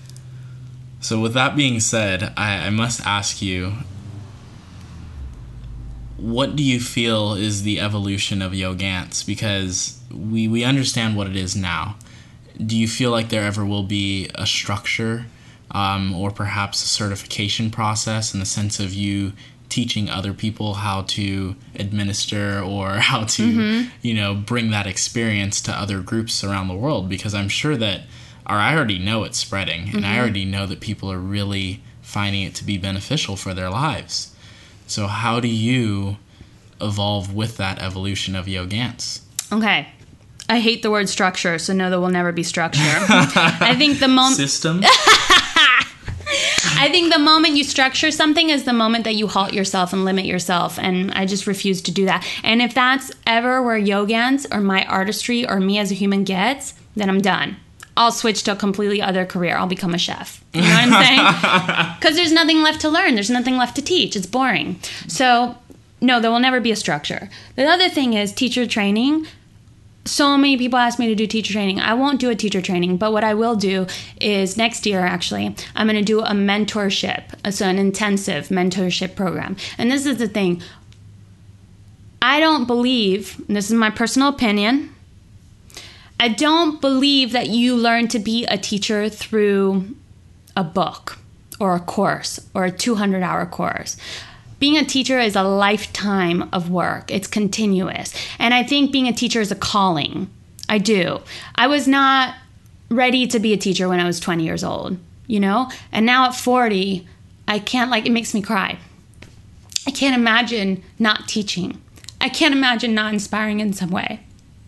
So with that being said, I, I must ask you, what do you feel is the evolution of Yogantz? Because we, we understand what it is now. Do you feel like there ever will be a structure um, or perhaps a certification process in the sense of you teaching other people how to administer or how to, mm-hmm. you know, bring that experience to other groups around the world? Because I'm sure that, or I already know it's spreading, mm-hmm. and I already know that people are really finding it to be beneficial for their lives. So how do you evolve with that evolution of Yogantz? Okay. I hate the word structure, so no, there will never be structure. I think the moment... System? I think the moment you structure something is the moment that you halt yourself and limit yourself, and I just refuse to do that. And if that's ever where Yogantz or my artistry or me as a human gets, then I'm done. I'll switch to a completely other career. I'll become a chef. You know what I'm saying? Because there's nothing left to learn. There's nothing left to teach. It's boring. So, no, there will never be a structure. The other thing is teacher training. So many people ask me to do teacher training. I won't do a teacher training, but what I will do is next year, actually, I'm going to do a mentorship, so an intensive mentorship program. And this is the thing. I don't believe, and this is my personal opinion, I don't believe that you learn to be a teacher through a book or a course or a two hundred hour course. Being a teacher is a lifetime of work. It's continuous. And I think being a teacher is a calling. I do. I was not ready to be a teacher when I was twenty years old, you know? And now at forty, I can't, like, it makes me cry. I can't imagine not teaching. I can't imagine not inspiring in some way.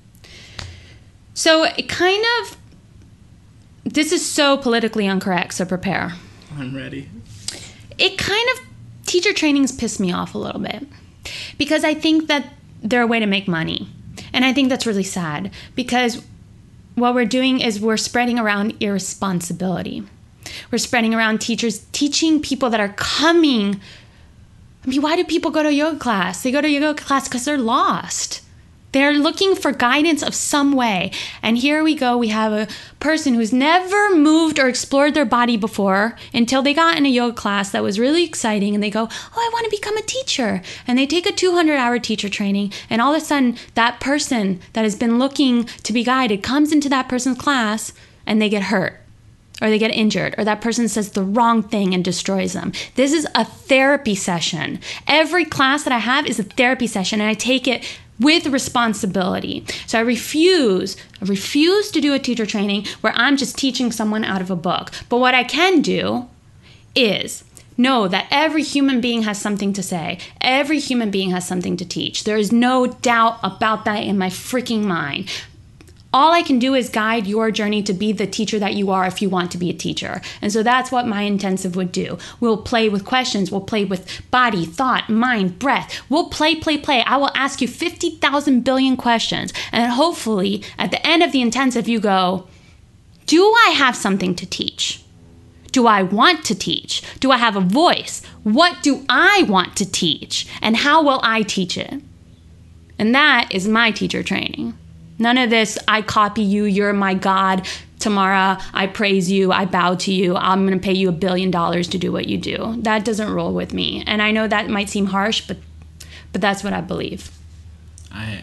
So it kind of, this is so politically incorrect, so prepare. I'm ready. It kind of, teacher trainings piss me off a little bit because I think that they're a way to make money. And I think that's really sad because what we're doing is we're spreading around irresponsibility. We're spreading around teachers teaching people that are coming. I mean, why do people go to yoga class? They go to yoga class because they're lost. They're looking for guidance of some way. And here we go. We have a person who's never moved or explored their body before until they got in a yoga class that was really exciting. And they go, oh, I want to become a teacher. And they take a two hundred hour teacher training. And all of a sudden, that person that has been looking to be guided comes into that person's class and they get hurt. Or they get injured, or that person says the wrong thing and destroys them. This is a therapy session. Every class that I have is a therapy session, and I take it with responsibility. So I refuse, I refuse to do a teacher training where I'm just teaching someone out of a book. But what I can do is know that every human being has something to say. Every human being has something to teach. There is no doubt about that in my freaking mind. All I can do is guide your journey to be the teacher that you are if you want to be a teacher. And so that's what my intensive would do. We'll play with questions. We'll play with body, thought, mind, breath. We'll play, play, play. I will ask you fifty thousand billion questions. And hopefully at the end of the intensive, you go, do I have something to teach? Do I want to teach? Do I have a voice? What do I want to teach? And how will I teach it? And that is my teacher training. None of this, I copy you, you're my God, Tamara, I praise you, I bow to you, I'm going to pay you a billion dollars to do what you do. That doesn't roll with me. And I know that might seem harsh, but but that's what I believe. I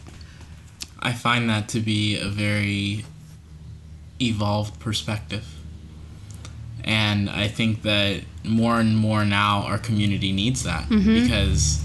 I find that to be a very evolved perspective. And I think that more and more now our community needs that mm-hmm. because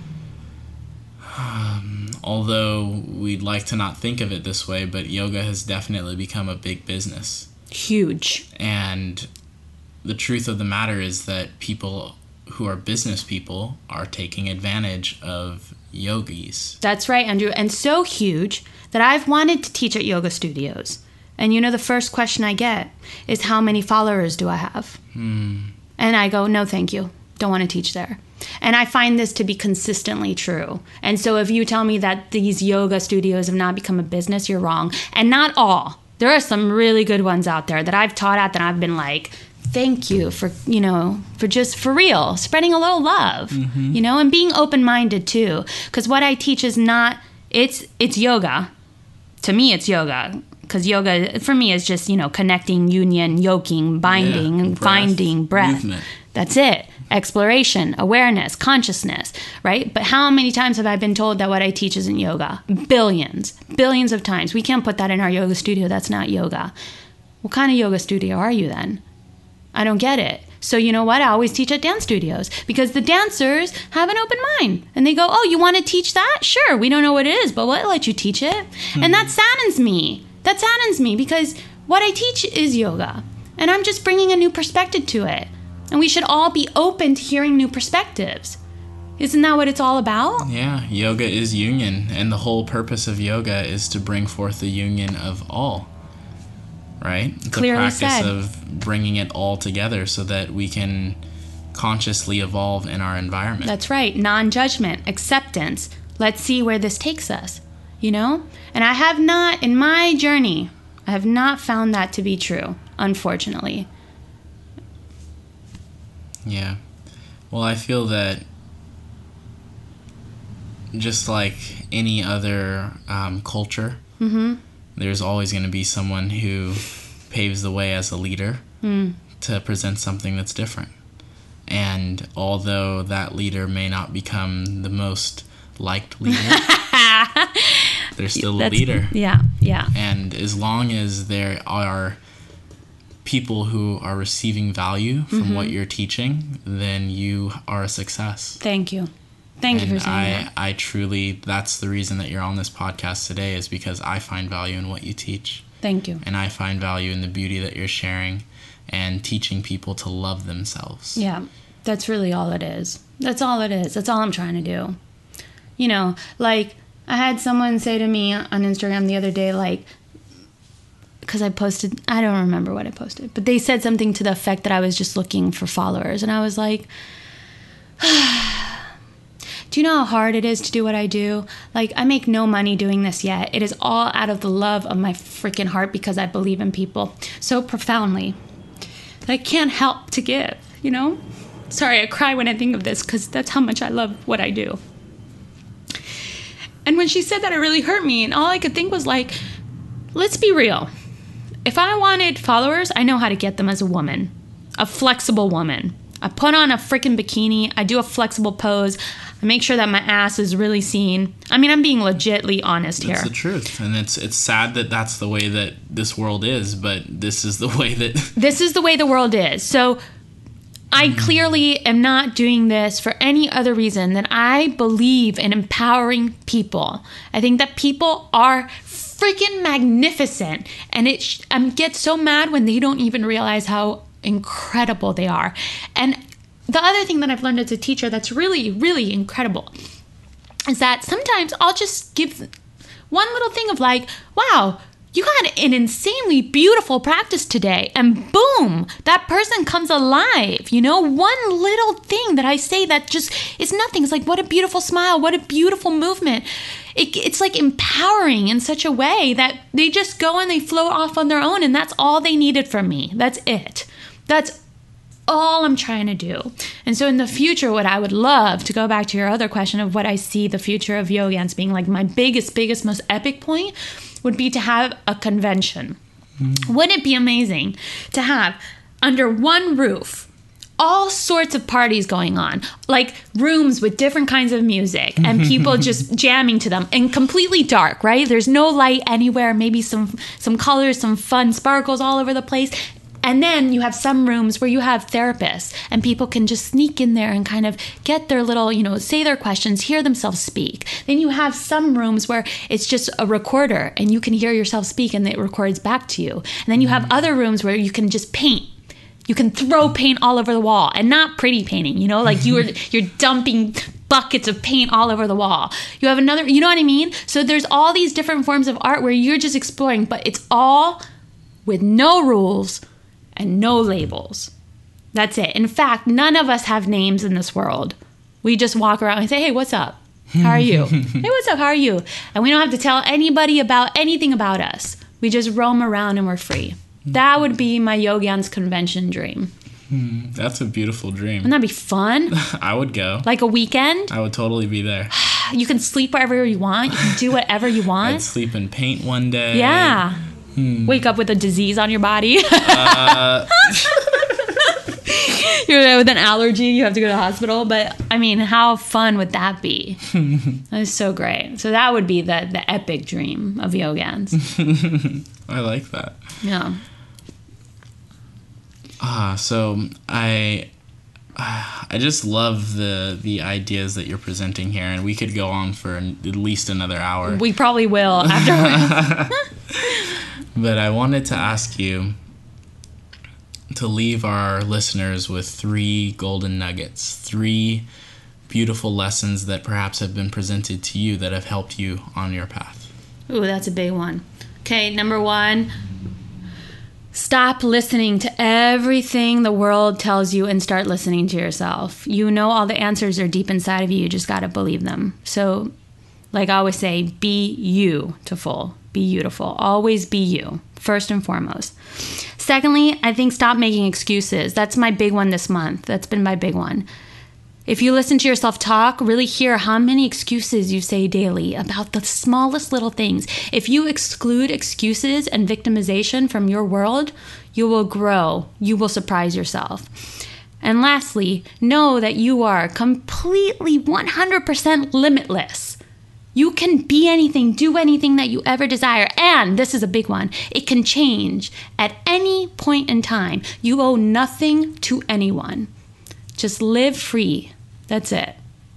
um, although we'd like to not think of it this way, but yoga has definitely become a big business. Huge. And the truth of the matter is that people who are business people are taking advantage of yogis. That's right, Andrew. And so huge that I've wanted to teach at yoga studios. And you know, the first question I get is, how many followers do I have? Hmm. And I go, no, thank you. Don't want to teach there. And I find this to be consistently true. And so if you tell me that these yoga studios have not become a business, you're wrong. And not all. There are some really good ones out there that I've taught at that I've been like, thank you for, you know, for just, for real, spreading a little love, mm-hmm. you know, and being open-minded too. Because what I teach is not, it's it's yoga. To me, it's yoga. Because yoga, for me, is just, you know, connecting, union, yoking, binding, yeah, and breath, finding breath. Movement. That's it. Exploration, awareness, consciousness, right? But how many times have I been told that what I teach isn't yoga? Billions. Billions of times. We can't put that in our yoga studio. That's not yoga. What kind of yoga studio are you then? I don't get it. So you know what? I always teach at dance studios because the dancers have an open mind. And they go, oh, you want to teach that? Sure. We don't know what it is, but we'll let you teach it. Hmm. And that saddens me. That saddens me because what I teach is yoga. And I'm just bringing a new perspective to it. And we should all be open to hearing new perspectives. Isn't that what it's all about? Yeah, yoga is union. And the whole purpose of yoga is to bring forth the union of all. Right? It's Clearly a practice said. of bringing it all together so that we can consciously evolve in our environment. That's right. Non-judgment, acceptance. Let's see where this takes us, you know? And I have not, in my journey, I have not found that to be true, unfortunately. Yeah. Well, I feel that just like any other um, culture, mm-hmm. there's always going to be someone who paves the way as a leader mm. to present something that's different. And although that leader may not become the most liked leader, they're still a That's, leader. Yeah, yeah. And as long as there are people who are receiving value from Mm-hmm. what you're teaching, then you are a success. Thank you. Thank and you for saying I, that. I truly, that's the reason that you're on this podcast today, is because I find value in what you teach. Thank you. And I find value in the beauty that you're sharing and teaching people to love themselves. Yeah, that's really all it is. That's all it is. That's all I'm trying to do. You know, like, I had someone say to me on Instagram the other day, like, because I posted, I don't remember what I posted, but they said something to the effect that I was just looking for followers. And I was like, do you know how hard it is to do what I do? Like, I make no money doing this yet. It is all out of the love of my freaking heart because I believe in people so profoundly that I can't help to give, you know? Sorry, I cry when I think of this because that's how much I love what I do. And when she said that, it really hurt me. And all I could think was like, let's be real. If I wanted followers, I know how to get them as a woman, a flexible woman. I put on a freaking bikini. I do a flexible pose. I make sure that my ass is really seen. I mean, I'm being legitly honest here. It's the truth. And it's it's sad that that's the way that this world is, but this is the way that... This is the way the world is. So I clearly am not doing this for any other reason than I believe in empowering people. I think that people are freaking magnificent. And it sh- I get so mad when they don't even realize how incredible they are. And the other thing that I've learned as a teacher that's really, really incredible is that sometimes I'll just give one little thing of like, wow, you had an insanely beautiful practice today. And boom, that person comes alive. You know, one little thing that I say that just is nothing. It's like, what a beautiful smile. What a beautiful movement. It, it's like empowering in such a way that they just go and they float off on their own. And that's all they needed from me. That's it. That's all I'm trying to do. And so in the future, what I would love, to go back to your other question of what I see the future of Yogans being, like my biggest, biggest, most epic point would be to have a convention. Mm. Wouldn't it be amazing to have under one roof all sorts of parties going on, like rooms with different kinds of music and people just jamming to them, and completely dark, right? There's no light anywhere, maybe some some colors, some fun sparkles all over the place. And then you have some rooms where you have therapists and people can just sneak in there and kind of get their little, you know, say their questions, hear themselves speak. Then you have some rooms where it's just a recorder and you can hear yourself speak and it records back to you. And then you have other rooms where you can just paint. You can throw paint all over the wall, and not pretty painting, you know, like you were, you're dumping buckets of paint all over the wall. You have another, you know what I mean? So there's all these different forms of art where you're just exploring, but it's all with no rules and no labels. That's it. In fact, none of us have names in this world. We just walk around and say, hey, what's up? How are you? Hey, what's up? How are you? And we don't have to tell anybody about anything about us. We just roam around and we're free. That would be my Yogans convention dream. That's a beautiful dream. Wouldn't that be fun? I would go. Like a weekend? I would totally be there. You can sleep wherever you want. You can do whatever you want. I'd sleep in paint one day. Yeah. Hmm. Wake up with a disease on your body. Uh. You're with an allergy. You have to go to the hospital. But, I mean, how fun would that be? That is so great. So that would be the, the epic dream of Yogans. I like that. Yeah. Ah, so I... I just love the the ideas that you're presenting here, and we could go on for an, at least another hour. We probably will after. But I wanted to ask you to leave our listeners with three golden nuggets, three beautiful lessons that perhaps have been presented to you that have helped you on your path. Ooh, that's a big one. Okay, number one. Stop listening to everything the world tells you and start listening to yourself. You know all the answers are deep inside of you. You just got to believe them. So, like I always say, be you to full. Be beautiful. Always be you, first and foremost. Secondly, I think stop making excuses. That's my big one this month. That's been my big one. If you listen to yourself talk, really hear how many excuses you say daily about the smallest little things. If you exclude excuses and victimization from your world, you will grow. You will surprise yourself. And lastly, know that you are completely one hundred percent limitless. You can be anything, do anything that you ever desire. And this is a big one. It can change at any point in time. You owe nothing to anyone. Just live free. That's it.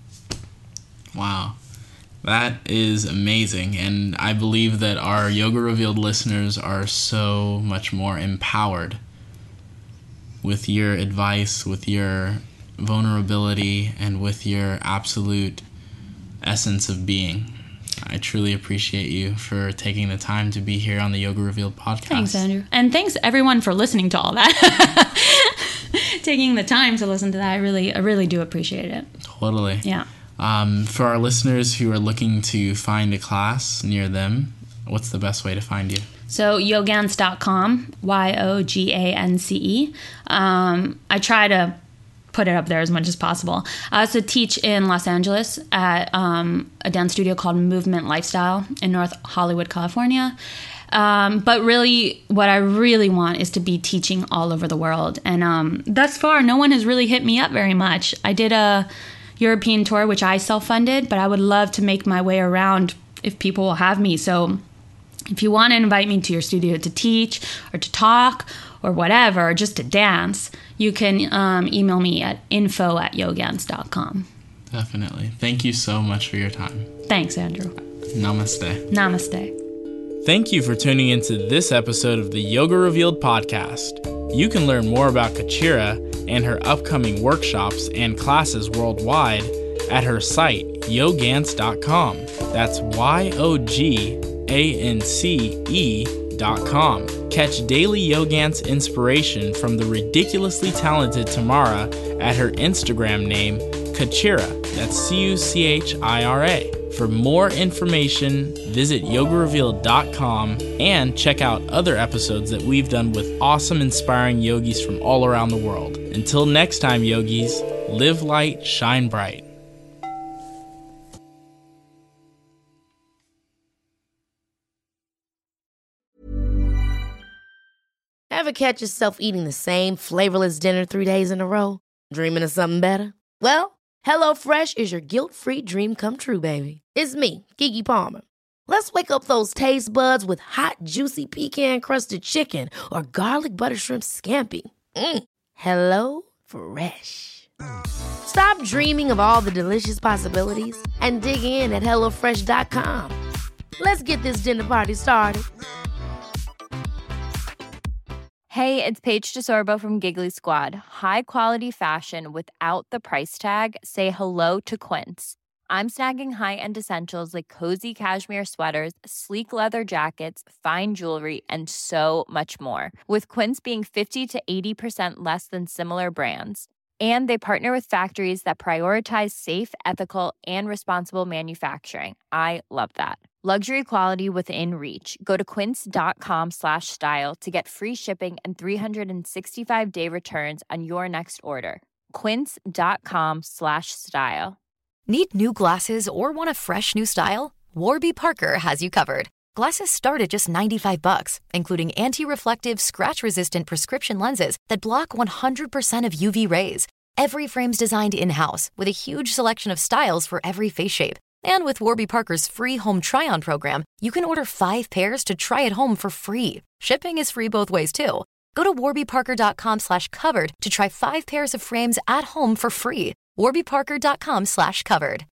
Wow. That is amazing. And I believe that our Yoga Revealed listeners are so much more empowered with your advice, with your vulnerability, and with your absolute essence of being. I truly appreciate you for taking the time to be here on the Yoga Revealed podcast. Thanks, Andrew. And thanks everyone for listening to all that. Taking the time to listen to that. I really, I really do appreciate it. Totally. Yeah. Um, for our listeners who are looking to find a class near them, what's the best way to find you? So yogance dot com, Y O G A N C E. Um, I try to put it up there as much as possible. I also teach in Los Angeles at um, a dance studio called Movement Lifestyle in North Hollywood, California. Um, but really, what I really want is to be teaching all over the world. And um, thus far, no one has really hit me up very much. I did a European tour, which I self-funded, but I would love to make my way around if people will have me. So if you want to invite me to your studio to teach or to talk or whatever, or just to dance, you can um, email me at info at yogance dot com. Definitely. Thank you so much for your time. Thanks, Andrew. Namaste. Namaste. Thank you for tuning into this episode of the Yoga Revealed podcast. You can learn more about Kachira and her upcoming workshops and classes worldwide at her site, yogance dot com. That's Y O G A N C E dot com. Catch daily Yogance inspiration from the ridiculously talented Tamara at her Instagram name, Kachira. That's C U C H I R A. For more information, visit yoga revealed dot com and check out other episodes that we've done with awesome, inspiring yogis from all around the world. Until next time, yogis, live light, shine bright. Ever catch yourself eating the same flavorless dinner three days in a row? Dreaming of something better? Well, HelloFresh is your guilt-free dream come true, baby. It's me, Keke Palmer. Let's wake up those taste buds with hot, juicy pecan-crusted chicken or garlic butter shrimp scampi. Mm. Hello Fresh. Stop dreaming of all the delicious possibilities and dig in at hello fresh dot com. Let's get this dinner party started. Hey, it's Paige DeSorbo from Giggly Squad. High quality fashion without the price tag. Say hello to Quince. I'm snagging high-end essentials like cozy cashmere sweaters, sleek leather jackets, fine jewelry, and so much more. With Quince being fifty to eighty percent less than similar brands. And they partner with factories that prioritize safe, ethical, and responsible manufacturing. I love that. Luxury quality within reach. Go to quince dot com slash style to get free shipping and three sixty-five day returns on your next order. quince dot com slash style. Need new glasses or want a fresh new style? Warby Parker has you covered. Glasses start at just ninety-five bucks, including anti-reflective, scratch-resistant prescription lenses that block one hundred percent of U V rays. Every frame's designed in-house with a huge selection of styles for every face shape. And with Warby Parker's free home try-on program, you can order five pairs to try at home for free. Shipping is free both ways, too. Go to warby parker dot com slash covered to try five pairs of frames at home for free. warby parker dot com slash covered.